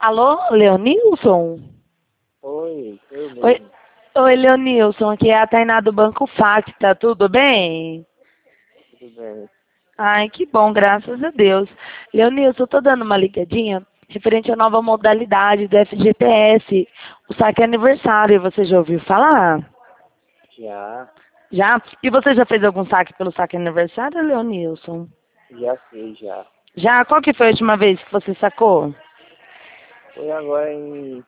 Alô, Leonilson? Oi, eu Oi, mesmo. oi, Leonilson, aqui é a Tainá do Banco Facta, tudo bem? Tudo bem? Ai, que bom, graças a Deus. Leonilson, eu tô dando uma ligadinha referente à nova modalidade do FGTS, o saque aniversário, você já ouviu falar? Já, Já? E você já fez algum saque pelo saque aniversário, Leonilson? já sei, já. Já? Qual que foi a última vez que você sacou? Foi agora em.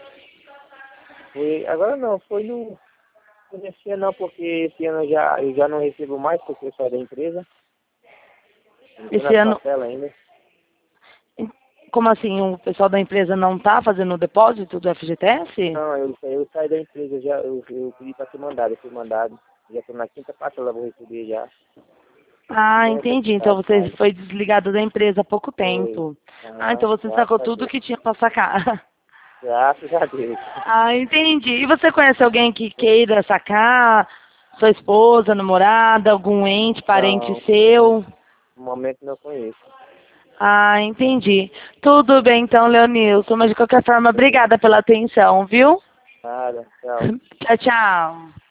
Foi. Agora não, foi no. Foi nesse ano não, porque esse ano eu já não recebo mais, porque eu saí da empresa. Não tô Esse nas ano, parcelas ainda. como assim, o pessoal da empresa não tá fazendo o depósito do FGTS? Não, eu saí da empresa, já, eu pedi pra ser mandado, eu fui mandado. Já tô na quinta parcela, vou receber já. Não Ah, tô entendi. Então necessitado você mais. foi desligado da empresa há pouco Foi. tempo. Ah, Aham, então você graças sacou a tudo Deus. que tinha pra sacar. Graças a Deus. Ah, entendi. E você conhece alguém que queira sacar? Sua esposa, namorada, algum ente, parente Não, seu? no momento não conheço. Ah, entendi. Tudo bem então, Leonilson, mas de qualquer forma, obrigada pela atenção, viu? Nada, tchau. Tchau, tchau.